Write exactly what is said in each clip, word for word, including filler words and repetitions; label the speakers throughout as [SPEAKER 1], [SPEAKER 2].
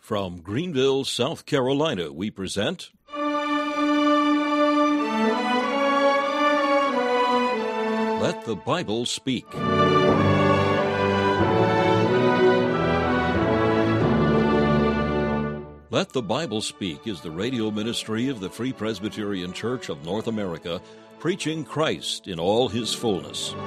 [SPEAKER 1] From Greenville, South Carolina, we present Let the Bible Speak. Let the Bible Speak is the radio ministry of the Free Presbyterian Church of North America, preaching Christ in all his fullness.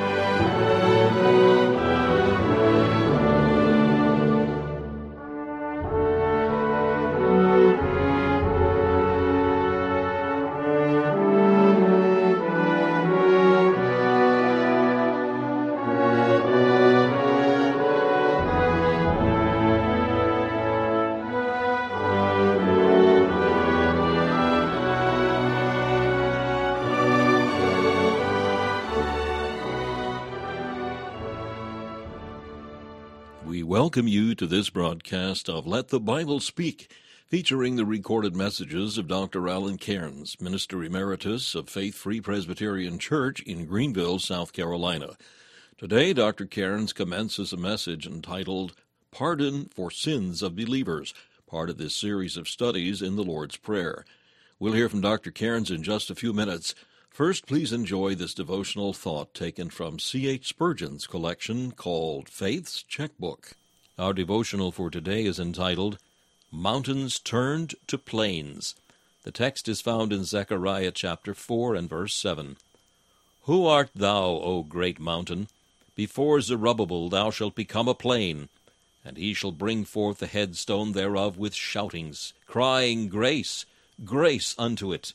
[SPEAKER 1] We welcome you to this broadcast of Let the Bible Speak, featuring the recorded messages of Doctor Alan Cairns, Minister Emeritus of Faith Free Presbyterian Church in Greenville, South Carolina. Today, Doctor Cairns commences a message entitled Pardon for Sins of Believers, part of this series of studies in the Lord's Prayer. We'll hear from Doctor Cairns in just a few minutes. First, please enjoy this devotional thought taken from C H Spurgeon's collection called Faith's Checkbook. Our devotional for today is entitled, Mountains Turned to Plains. The text is found in Zechariah chapter four and verse seven. Who art thou, O great mountain? Before Zerubbabel thou shalt become a plain, and he shall bring forth the headstone thereof with shoutings, crying, Grace, grace unto it.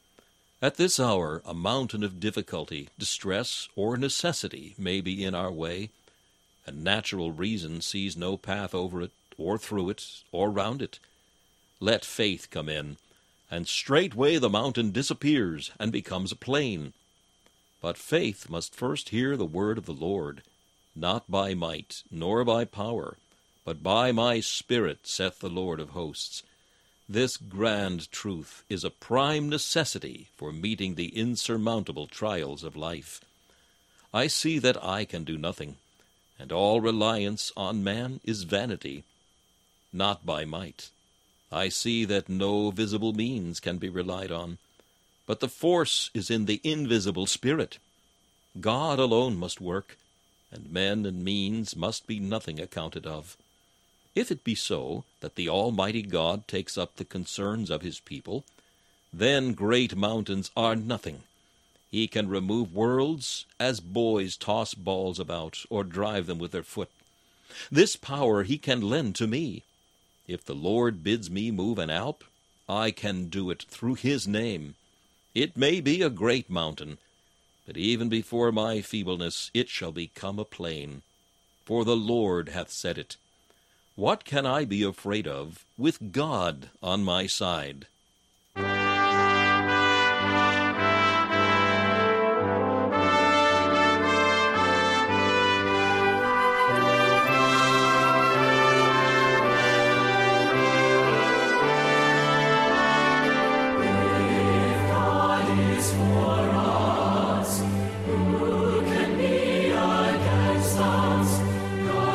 [SPEAKER 1] At this hour, a mountain of difficulty, distress, or necessity may be in our way, and natural reason sees no path over it, or through it, or round it. Let faith come in, and straightway the mountain disappears and becomes a plain. But faith must first hear the word of the Lord, not by might, nor by power, but by my Spirit, saith the Lord of hosts. This grand truth is a prime necessity for meeting the insurmountable trials of life. I see that I can do nothing, and all reliance on man is vanity, not by might. I see that no visible means can be relied on, but the force is in the invisible Spirit. God alone must work, and men and means must be nothing accounted of. If it be so that the Almighty God takes up the concerns of his people, then great mountains are nothing. He can remove worlds as boys toss balls about or drive them with their foot. This power he can lend to me. If the Lord bids me move an Alp, I can do it through his name. It may be a great mountain, but even before my feebleness it shall become a plain. For the Lord hath said it. What can I be afraid of with God on my side?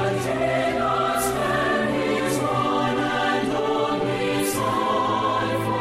[SPEAKER 2] For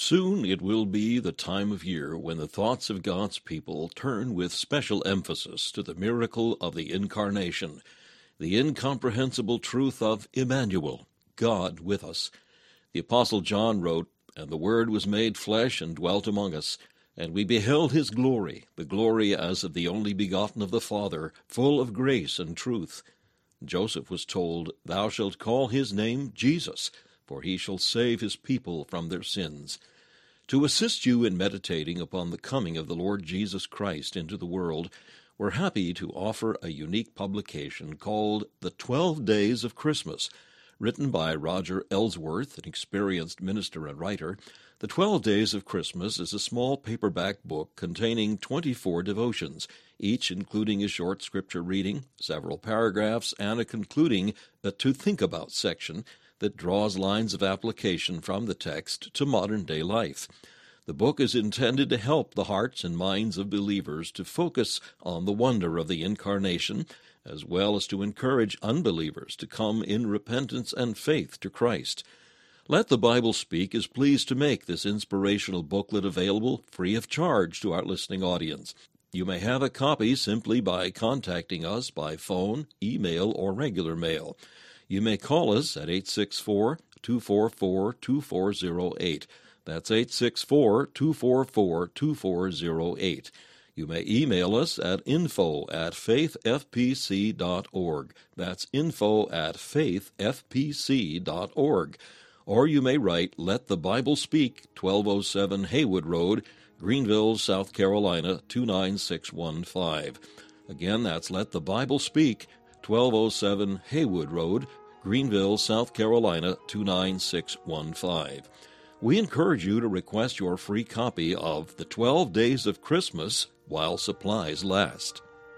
[SPEAKER 1] Soon it will be the time of year when the thoughts of God's people turn with special emphasis to the miracle of the Incarnation, the incomprehensible truth of Emmanuel, God with us. The Apostle John wrote, "And the Word was made flesh and dwelt among us, and we beheld his glory, the glory as of the only begotten of the Father, full of grace and truth." Joseph was told, "Thou shalt call his name Jesus, for he shall save his people from their sins." To assist you in meditating upon the coming of the Lord Jesus Christ into the world, we're happy to offer a unique publication called The Twelve Days of Christmas. Written by Roger Ellsworth, an experienced minister and writer, The Twelve Days of Christmas is a small paperback book containing twenty-four devotions, each including a short scripture reading, several paragraphs, and a concluding the To Think About section that draws lines of application from the text to modern-day life. The book is intended to help the hearts and minds of believers to focus on the wonder of the Incarnation, as well as to encourage unbelievers to come in repentance and faith to Christ. Let the Bible Speak is pleased to make this inspirational booklet available free of charge to our listening audience. You may have a copy simply by contacting us by phone, email, or regular mail. You may call us at eight six four, two four four, two four zero eight. That's eight six four, two four four, two four zero eight. You may email us at info at faith f p c dot org. That's info at faith f p c dot org. Or you may write Let the Bible Speak, twelve oh seven Haywood Road, Greenville, South Carolina, two nine six one five. Again, that's Let the Bible Speak, twelve oh seven Haywood Road, Greenville, South Carolina, two nine six one five. We encourage you to request your free copy of The Twelve Days of Christmas while supplies last.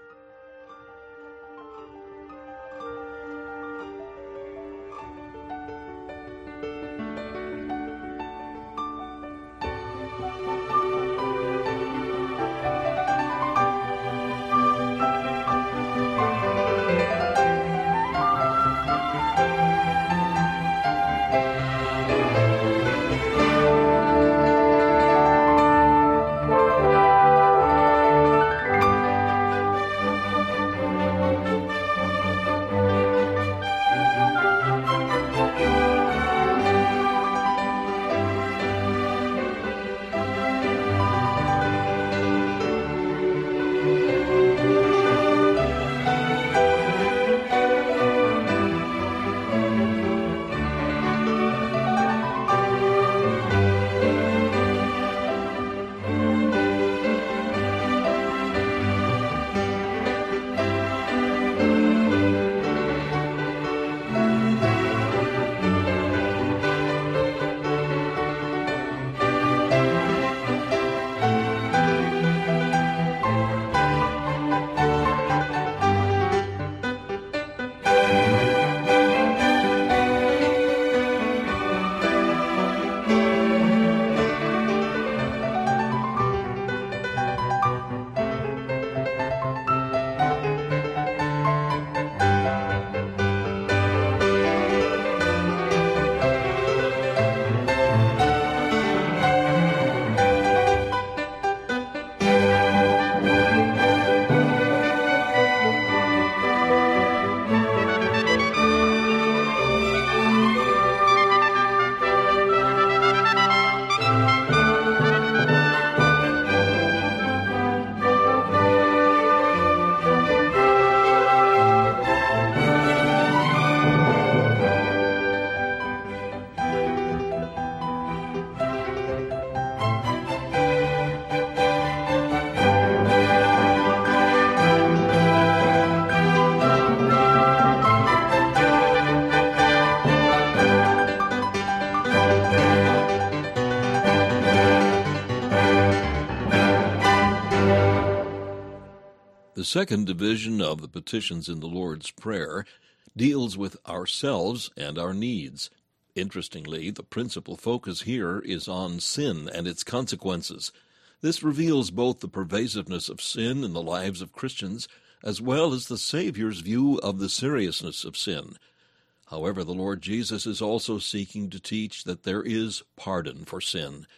[SPEAKER 1] The second division of the petitions in the Lord's Prayer deals with ourselves and our needs. Interestingly, the principal focus here is on sin and its consequences. This reveals both the pervasiveness of sin in the lives of Christians as well as the Savior's view of the seriousness of sin. However, the Lord Jesus is also seeking to teach that there is pardon for sin.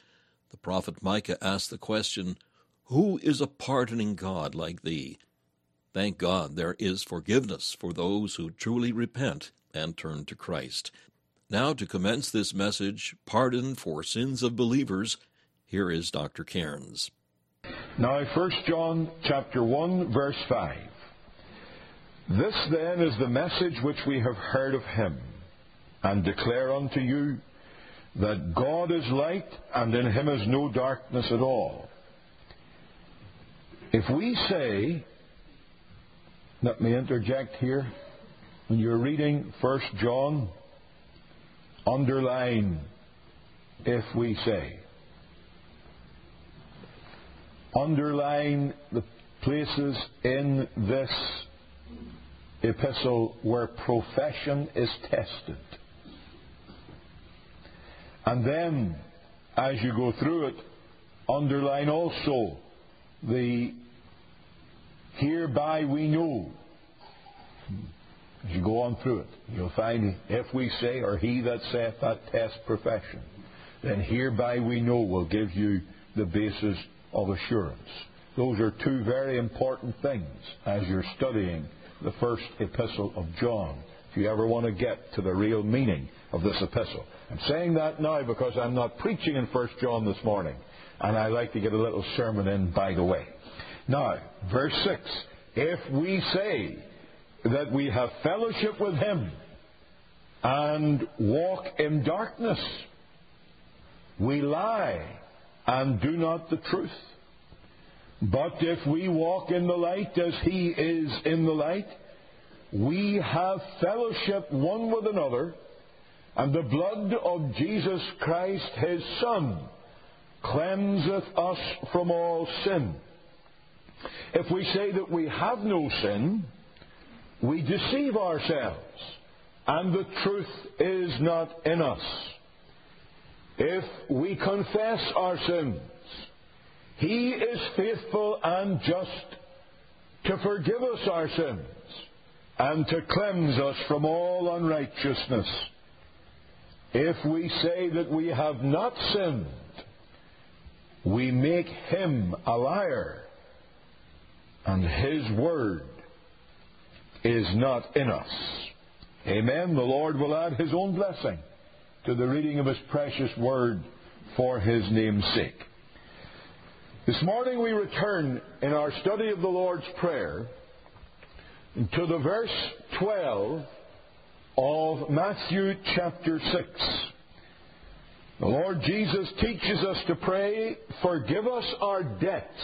[SPEAKER 1] The prophet Micah asked the question, "Who is a pardoning God like thee?" Thank God there is forgiveness for those who truly repent and turn to Christ. Now, to commence this message, Pardon for Sins of Believers, here is Doctor Cairns.
[SPEAKER 2] Now, First John chapter one, verse five. This then is the message which we have heard of him, and declare unto you, that God is light, and in him is no darkness at all. If we say, let me interject here, when you're reading First John, underline, if we say. Underline the places in this epistle where profession is tested. And then, as you go through it, underline also the hereby we know. As you go on through it, you'll find if we say, or he that saith that test profession, then hereby we know will give you the basis of assurance. Those are two very important things as you're studying the first epistle of John, if you ever want to get to the real meaning of this epistle. I'm saying that now because I'm not preaching in First John this morning, and I like to get a little sermon in by the way. Now, verse six, if we say that we have fellowship with him and walk in darkness, we lie and do not the truth. But if we walk in the light as he is in the light, we have fellowship one with another, and the blood of Jesus Christ, his Son, cleanseth us from all sin. If we say that we have no sin, we deceive ourselves, and the truth is not in us. If we confess our sins, he is faithful and just to forgive us our sins and to cleanse us from all unrighteousness. If we say that we have not sinned, we make him a liar, and his word is not in us. Amen. The Lord will add his own blessing to the reading of his precious word for his name's sake. This morning we return in our study of the Lord's Prayer to the verse twelve of Matthew chapter six. The Lord Jesus teaches us to pray, "Forgive us our debts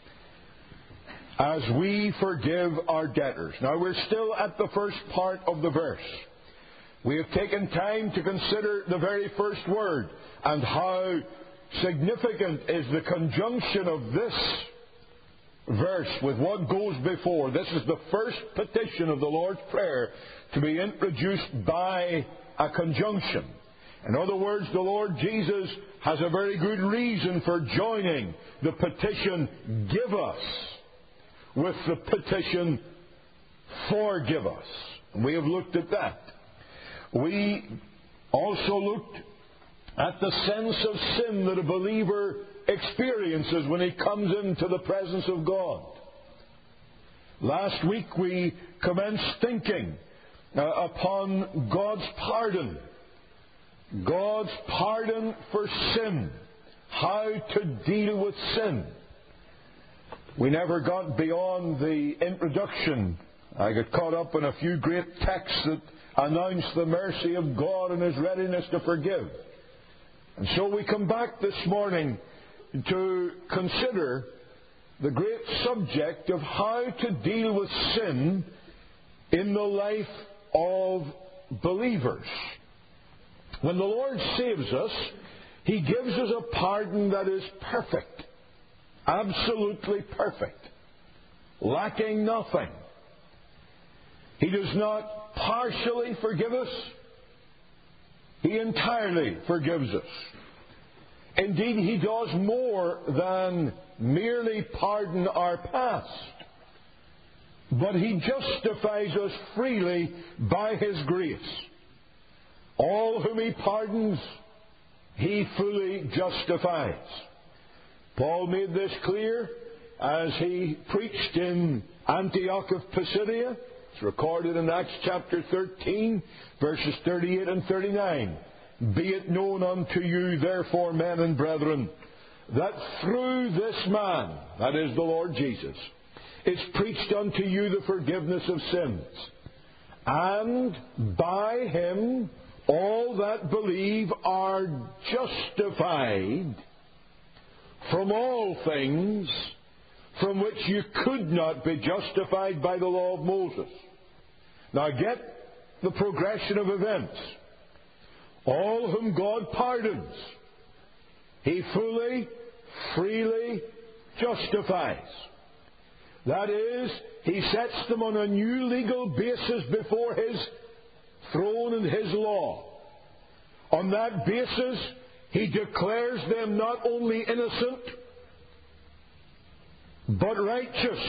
[SPEAKER 2] as we forgive our debtors." Now we're still at the first part of the verse. We have taken time to consider the very first word and how significant is the conjunction of this verse with what goes before. This is the first petition of the Lord's Prayer to be introduced by a conjunction. In other words, the Lord Jesus has a very good reason for joining the petition, "Give us," with the petition, "Forgive us." And we have looked at that. We also looked at the sense of sin that a believer experiences when he comes into the presence of God. Last week we commenced thinking uh, upon God's pardon. God's pardon for sin. How to deal with sin. We never got beyond the introduction. I got caught up in a few great texts that announce the mercy of God and his readiness to forgive. And so we come back this morning to consider the great subject of how to deal with sin in the life of believers. When the Lord saves us, he gives us a pardon that is perfect, absolutely perfect, lacking nothing. He does not partially forgive us. He entirely forgives us. Indeed, he does more than merely pardon our past. But he justifies us freely by his grace. All whom he pardons, he fully justifies. Paul made this clear as he preached in Antioch of Pisidia. It's recorded in Acts chapter thirteen, verses thirty-eight and thirty-nine. Be it known unto you, therefore, men and brethren, that through this man, that is the Lord Jesus, is preached unto you the forgiveness of sins. And by him all that believe are justified from all things from which you could not be justified by the law of Moses. Now get the progression of events. All whom God pardons, he fully, freely justifies. That is, he sets them on a new legal basis before his throne and his law. On that basis, he declares them not only innocent, but righteous.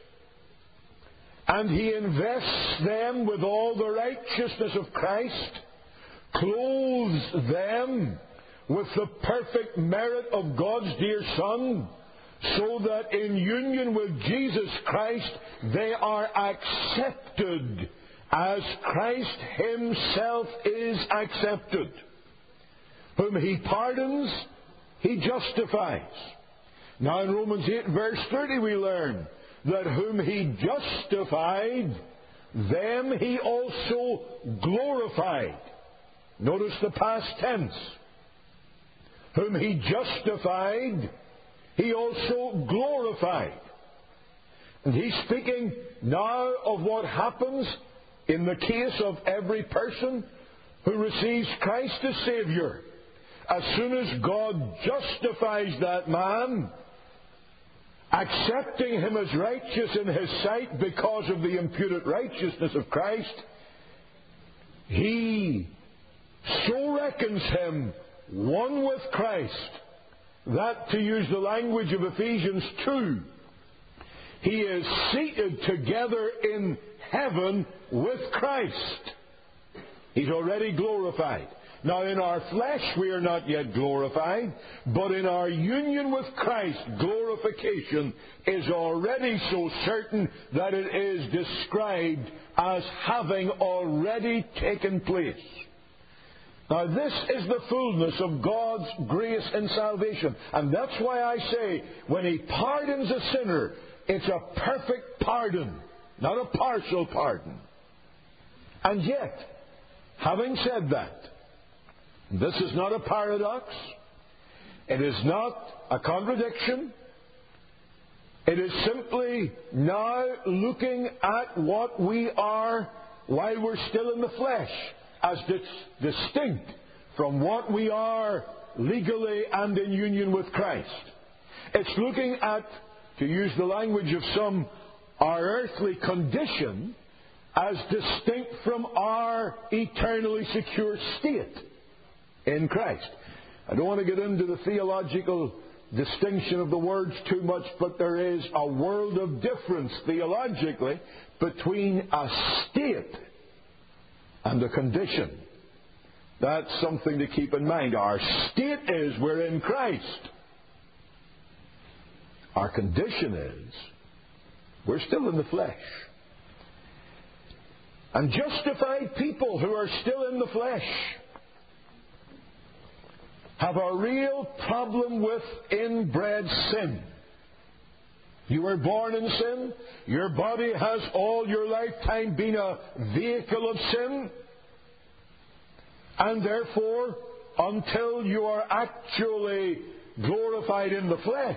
[SPEAKER 2] And he invests them with all the righteousness of Christ, clothes them with the perfect merit of God's dear Son, so that in union with Jesus Christ they are accepted as Christ himself is accepted. Whom he pardons, he justifies. Now in Romans eight verse thirty we learn that whom he justified, them he also glorified. Notice the past tense. Whom he justified, he also glorified. And he's speaking now of what happens in the case of every person who receives Christ as Savior. As soon as God justifies that man, accepting him as righteous in his sight because of the imputed righteousness of Christ, he so reckons him one with Christ that, to use the language of Ephesians two, he is seated together in heaven with Christ. He's already glorified. Now in our flesh we are not yet glorified, but in our union with Christ, glorification is already so certain that it is described as having already taken place. Now this is the fullness of God's grace in salvation. And that's why I say, when he pardons a sinner, it's a perfect pardon, not a partial pardon. And yet, having said that, this is not a paradox. It is not a contradiction. It is simply now looking at what we are while we're still in the flesh, as dis- distinct from what we are legally and in union with Christ. It's looking at, to use the language of some, our earthly condition as distinct from our eternally secure state in Christ. I don't want to get into the theological distinction of the words too much, but there is a world of difference theologically between a state and a condition. That's something to keep in mind. Our state is we're in Christ. Our condition is we're still in the flesh. And justified people who are still in the flesh have a real problem with inbred sin. You were born in sin. Your body has all your lifetime been a vehicle of sin. And therefore, until you are actually glorified in the flesh,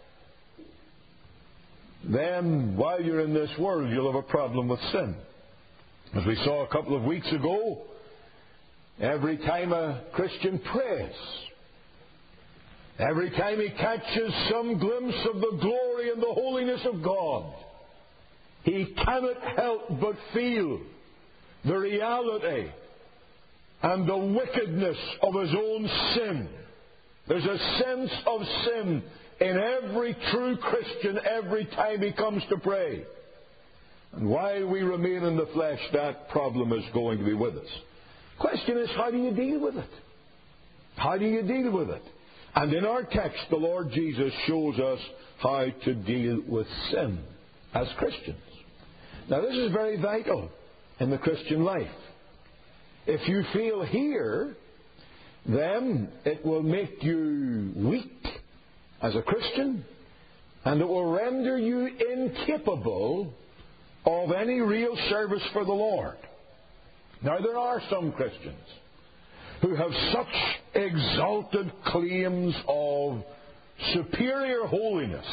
[SPEAKER 2] then while you're in this world, you'll have a problem with sin. As we saw a couple of weeks ago, every time a Christian prays, every time he catches some glimpse of the glory and the holiness of God, he cannot help but feel the reality and the wickedness of his own sin. There's a sense of sin in every true Christian every time he comes to pray. And while we remain in the flesh, that problem is going to be with us. Question is, how do you deal with it? How do you deal with it? And in our text, the Lord Jesus shows us how to deal with sin as Christians. Now, this is very vital in the Christian life. If you fail here, then it will make you weak as a Christian, and it will render you incapable of any real service for the Lord. Now, there are some Christians who have such exalted claims of superior holiness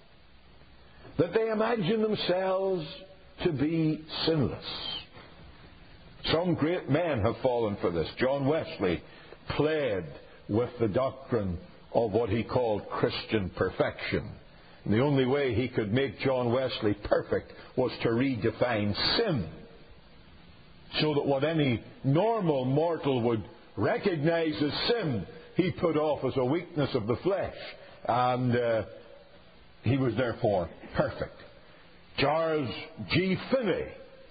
[SPEAKER 2] that they imagine themselves to be sinless. Some great men have fallen for this. John Wesley pled with the doctrine of what he called Christian perfection. And the only way he could make John Wesley perfect was to redefine sin, so that what any normal mortal would recognize as sin, he put off as a weakness of the flesh. And uh, he was therefore perfect. Charles G. Finney,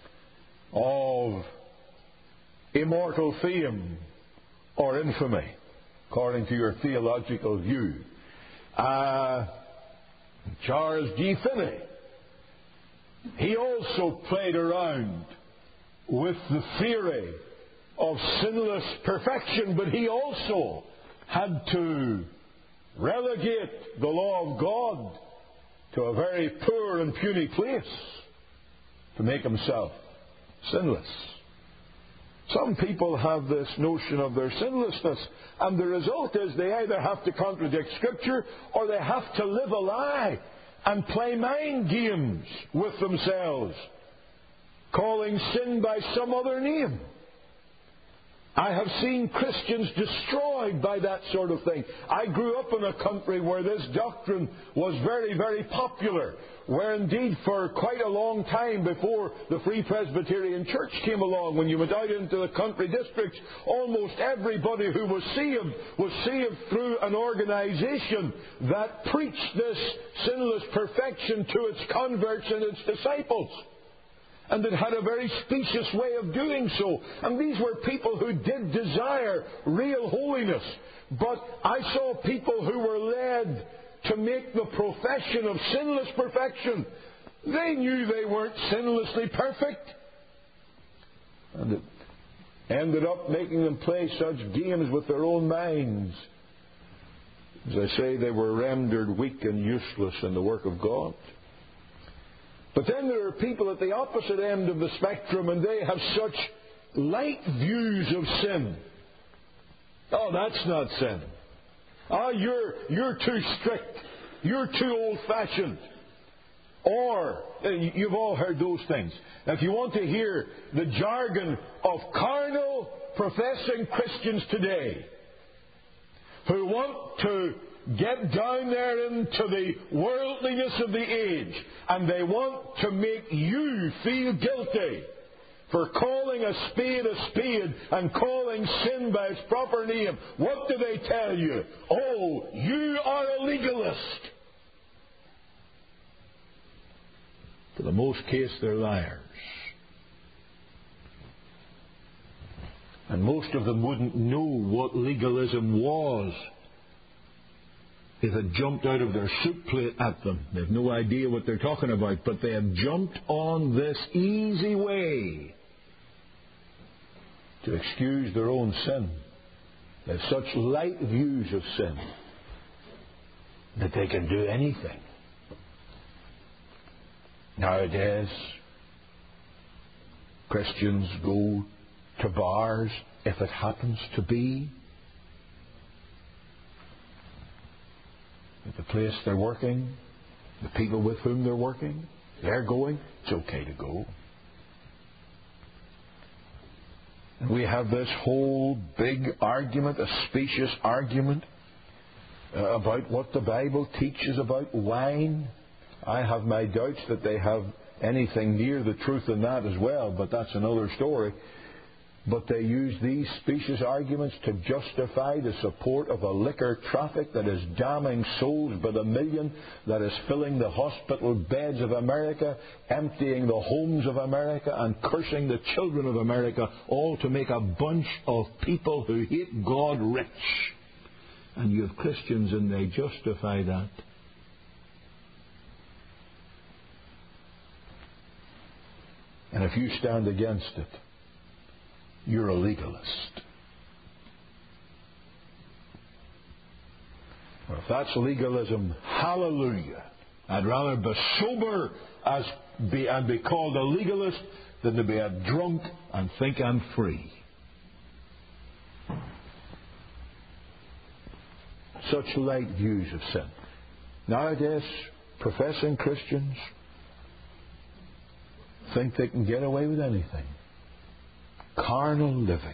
[SPEAKER 2] of immortal fame or infamy, according to your theological view, uh, Charles G. Finney, he also played around with the theory of sinless perfection, but he also had to relegate the law of God to a very poor and puny place to make himself sinless. Some people have this notion of their sinlessness, and the result is they either have to contradict Scripture or they have to live a lie and play mind games with themselves, calling sin by some other name. I have seen Christians destroyed by that sort of thing. I grew up in a country where this doctrine was very, very popular, where indeed for quite a long time before the Free Presbyterian Church came along, when you went out into the country districts, almost everybody who was saved was saved through an organization that preached this sinless perfection to its converts and its disciples. And it had a very specious way of doing so. And these were people who did desire real holiness. But I saw people who were led to make the profession of sinless perfection. They knew they weren't sinlessly perfect. And it ended up making them play such games with their own minds. As I say, they were rendered weak and useless in the work of God. But then there are people at the opposite end of the spectrum, and they have such light views of sin. Oh, that's not sin. Oh, you're, you're too strict. You're too old-fashioned. Or, you've all heard those things. If you want to hear the jargon of carnal, professing Christians today, who want to get down there into the worldliness of the age, and they want to make you feel guilty for calling a spade a spade and calling sin by its proper name. What do they tell you? Oh, you are a legalist. For the most case, they're liars. And most of them wouldn't know what legalism was if it jumped out of their soup plate at them. They have no idea what they're talking about, but they have jumped on this easy way to excuse their own sin. They have such light views of sin that they can do anything. Nowadays, Christians go to bars if it happens to be at the place they're working, the people with whom they're working, they're going, it's okay to go. And we have this whole big argument, a specious argument, uh, about what the Bible teaches about wine. I have my doubts that they have anything near the truth in that as well, but that's another story. But they use these specious arguments to justify the support of a liquor traffic that is damning souls by the million, that is filling the hospital beds of America, emptying the homes of America, and cursing the children of America, all to make a bunch of people who hate God rich And you have Christians and they justify that. And if you stand against it, you're a legalist. Well, if that's legalism, hallelujah. I'd rather be sober as be, and be called a legalist than to be a drunk and think I'm free. Such light views of sin. Nowadays, professing Christians think they can get away with anything. Carnal living.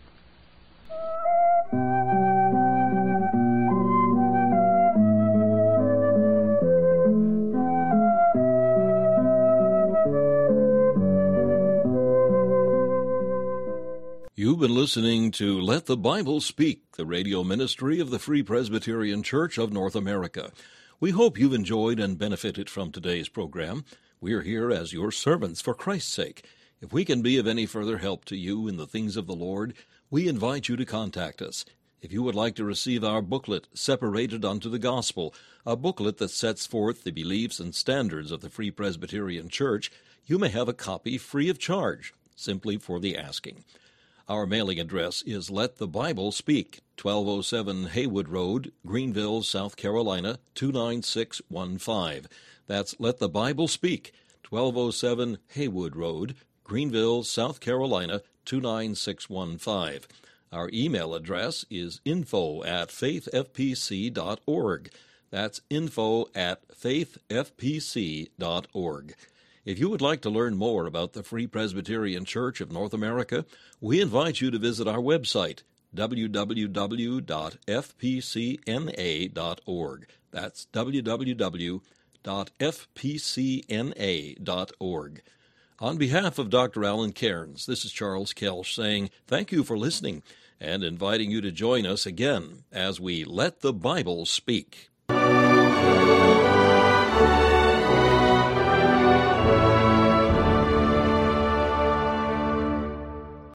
[SPEAKER 1] You've been listening to Let the Bible Speak, the radio ministry of the Free Presbyterian Church of North America. We hope you've enjoyed and benefited from today's program. We're here as your servants for Christ's sake. If we can be of any further help to you in the things of the Lord, we invite you to contact us. If you would like to receive our booklet, Separated Unto the Gospel, a booklet that sets forth the beliefs and standards of the Free Presbyterian Church, you may have a copy free of charge, simply for the asking. Our mailing address is Let the Bible Speak, twelve oh seven Haywood Road, Greenville, South Carolina, two nine six one five. That's Let the Bible Speak, twelve oh seven Haywood Road, Greenville, South Carolina, two nine six one five. Our email address is info at faith f p c dot org. That's info at faith f p c dot org. If you would like to learn more about the Free Presbyterian Church of North America, we invite you to visit our website, w w w dot f p c n a dot org. That's w w w dot f p c n a dot org. On behalf of Doctor Alan Cairns, this is Charles Kelsch saying thank you for listening and inviting you to join us again as we Let the Bible Speak.